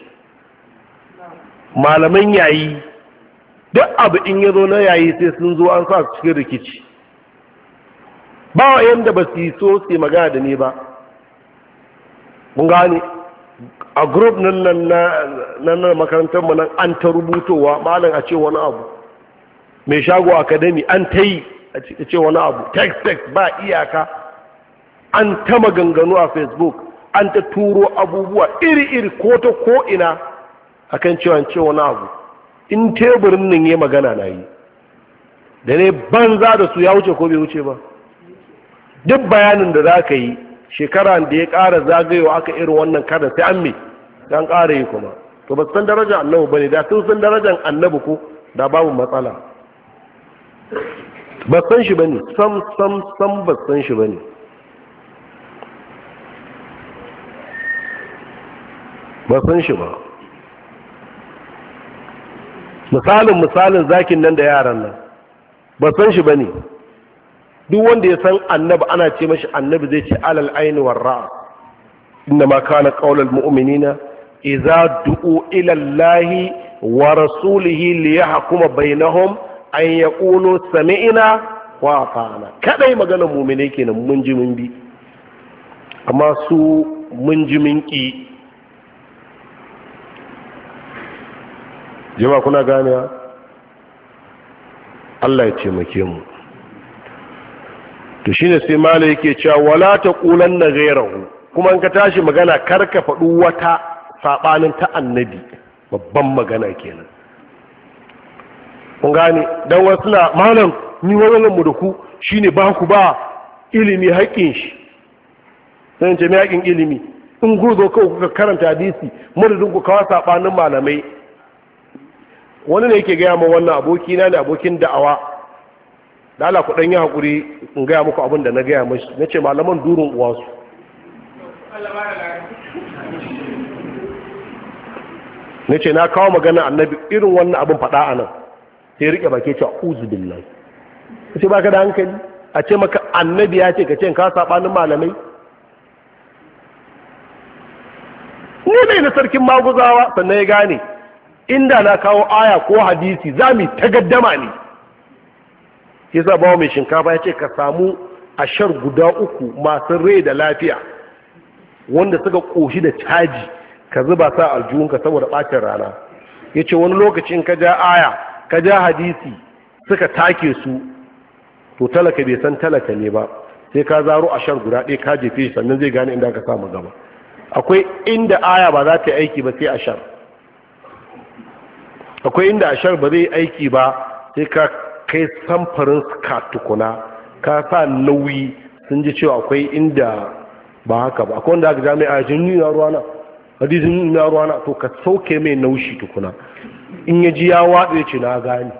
malaman yayi. Duk abu in ya zo na yayi sai sun zo an sa su cikin rikici. Ba wa yanda ba su yi so su yi magana da ni ba. Mun gane a group nan na makarantar mu nan an ta rubutowa, malam a ce wani abu, mai shago academy an ta yi a ce wani abu, text ba iyaka, an ta maganganu a Facebook, an ta turo abubuwa iri-iri ko ta ko ina akan cewa ce wani abu. In teburin nan ya magana na yi da ne banza da su, ya wuce ko bai wuce ba? Duk bayanin da za ka yi shekara da ya ƙara zagayewa aka irin wannan kada sai an mai dan ƙara yi kuma. To ba san darajar annabi ba ne, da sun san darajar annabi ko da babu matsala. Ba san shi ba ne, sam ba san shi ba ne. Ba san shi ba. Misalin zakin nan da yaran nan ba san shi ba ne. Duk wanda ya san annabi ana ce mashi annabi zai ce alal aini war ra'a, inna ma kana qaulal mu'minina idza du'u ila allahi wa rasulihi li yahkuma bainahum an yaqulu sami'na wa ata'na. Kadai maganar mu'mine kenan, mun ji mun bi. Amma su mun ji mun ki. jama'a kuna ganewa? Allah ya taimake mu. To shine sai malai yake cewa wala taqulanna ghayrahu, kuma in ka tashi magana karka faɗu wata sabanin ta annabi. Babban magana kenan. Kun gane? Dan wasu na malam ni wannan mu da ku shine ba ku ba ilimi haƙin shi. Sai ce me haƙin ilimi? In gurzo kawai kuka karanta hadisi, madadin ku kawo sabanin malamai. Wani ne yake gaya ma wannan abokina ne, abokin da'awa, da Allah ku ɗan yi haƙuri in gaya muku abin da na gaya mashi. Na ce malaman durin uwansu. Na ce na kawo magana annabi irin wannan abin faɗa a nan, sai riƙe baki ce uzu billahi. Na ce baka da hankali a ce maka annabi ya ce ka ce ka saɓanin malamai? Ni ne na sarkin maguzawa, sannan ya gane inda na kawo aya ko hadisi za mu ta gaddama ne. Yasa bawa mai shinkafa ya ce ka samu ashar guda 3 masu rai da lafiya wanda suka koshi da caji, ka zuba sa aljihunka saboda ɓacin rana. Ya ce wani lokacin ka ja aya ka ja hadisi suka take su, to talaka bai san talaka ne ba, sai ka zaro ashar guda 1 ka jefe shi sannan zai gane inda ka samu gaba. Akwai inda aya ba za ta yi aiki ba sai ashar, akwai inda ashar ba zai aiki ba sai ka kai samfarin ka tukuna, ka sa nauyi sun ji cewa akwai inda ba haka ba. Akwai wanda aka jami'a jin nuna ruwana hadisin nuna ruwana, to ka sauke mai naushi tukuna, in ya ji ya watsa ya ce na gani.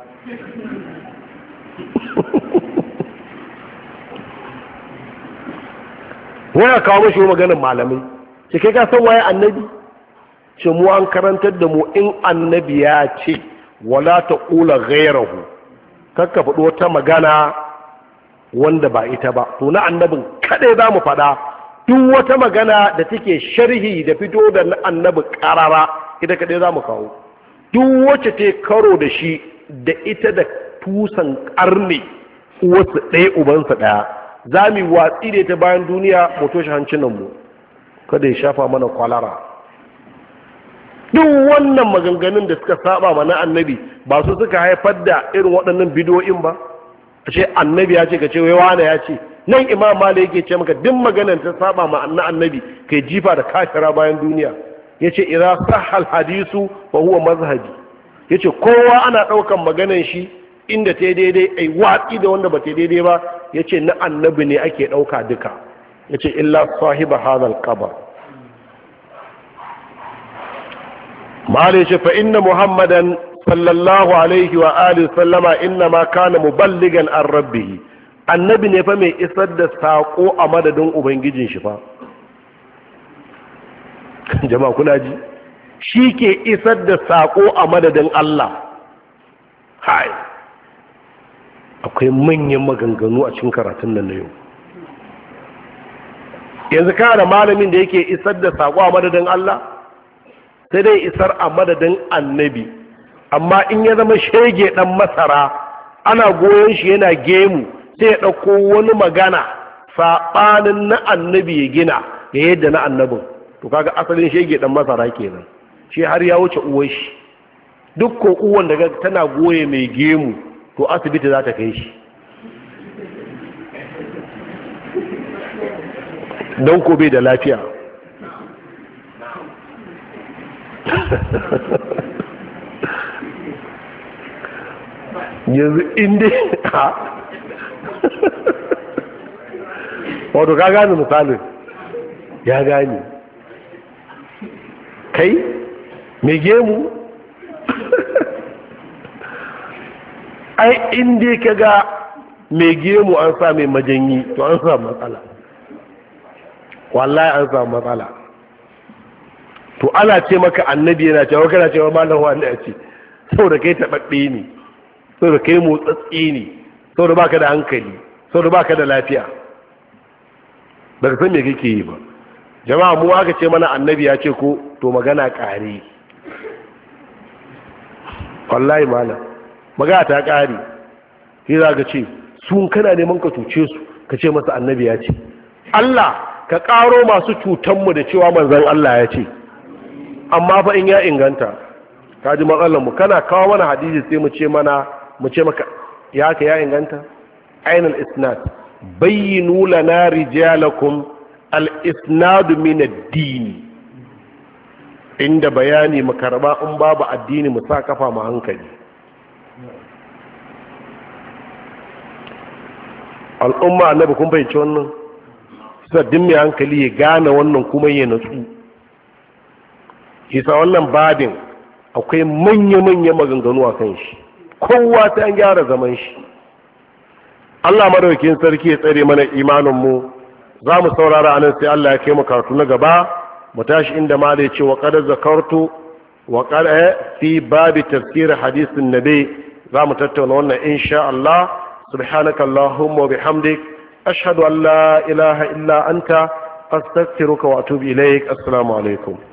wani kawo mashi maganin malamai ce kai ka san waye annabi? Ce mu an karantar da mu in annabi ya ce wala ta ƙula gairahu, kakka faɗo wata magana wanda ba ita ba. To na annabin kaɗai za mu faɗa, duk wata magana da take sharhi da fito da na annabi ƙarara ita kaɗai za mu kawo. Duk wacce ta karo da shi da ita da tusan ƙarni wasu ɗaya ubansa ɗaya, za mu watsi da ita bayan duniya mu toshe hancinanmu. kada ya shafa mana kwalara. Duk wannan maganganun da suka saba mana annabi ba su suka haifar da irin waɗannan bidiyoyin ba. A ce annabi ya ce ka ce wai wane ya ce, nan imam malik yake ce maka duk maganar ta saba ma annabi kai jifa da kafira bayan duniya. Yace idza sahha hadisu fa huwa mazhabi. Yace kowa ana daukan maganar shi inda ta daidai ai watsi da wanda ba ta daidai ba. Yace na annabi ne ake dauka duka. Yace illa sahiba hadal qabr. Malik ce fa inna muhammadan sallallahu alaihi wa alihi sallama inna ma kana muballigan an rabbih. Annabi ne fa mai isar da sako a madadin ubangijin shi fa. Jama'a kuna ji, shi ke isar da sako a madadin Allah. Hai, akwai manyan maganganu a cikin karatun nan na yau. Yanzu kana da malamin da yake isar da sako a madadin Allah, sai dai isar a madadin annabi. Amma in ya zama shege dan masara, ana goyon shi yana gemu, sai ya ɗauko wani magana saɓanin na annabi ya gina ya yadda na annabin. To kaga asalin shege dan masara kenan, shi har ya wuce uwar shi. Duk ko uwan daga tana goye mai gemu to asibiti za ta kai shi, don ko bai da lafiya. Yanzu inda ha wato ka gane misalin, ya gane kai mai gemu. Ai inda ka ga mai gemu an sa mai majanyi to an sa matsala, wallahi an sa matsala. To ana ce maka annabi yana cewa kana cewa malam wanda ya ce saboda kai taɓaɓɓe ne, saboda kai motsatsi ne, saboda baka da hankali, saboda baka da lafiya, baka san me kake yi ba. Jama'a mu aka ce mana annabi ya ce ko to magana ƙare. Wallahi malam magana ta ƙare. Sai za ka ce sun kana neman ka cuce su ka ce masa annabi ya ce. Allah ka ƙaro masu cutanmu da cewa manzon Allah ya ce. Amma fa in ya inganta, ka ji matsalarmu, kana kawo mana hadisi sai mu ce maka ya ka ya inganta. Ainal isnad bayyinu lana rijalakum al-isnadu min ad-din. Inda bayani mu karba, in babu addini mu sa kafa mu hankali. Al'umma annabi kun fahimci wannan, saddin mai hankali ya gane wannan kuma ya natsu. Isa wannan babin akwai manya-manya maganganu a kan shi, kowa ta an gyara zaman shi. Allah madaukakin sarki ya tsare mana imaninmu. Za mu saurara a nan sai Allah ya kai mu karatu na gaba, mu tashi inda ma da ya ce wa qad zakartu wa qad fi babi tafsir hadisin nabi. Za mu tattauna wannan insha Allah. Subhanaka Allahumma wa bihamdik ashhadu an la ilaha illa anta astaghfiruka wa atubu ilaik. Assalamu alaikum.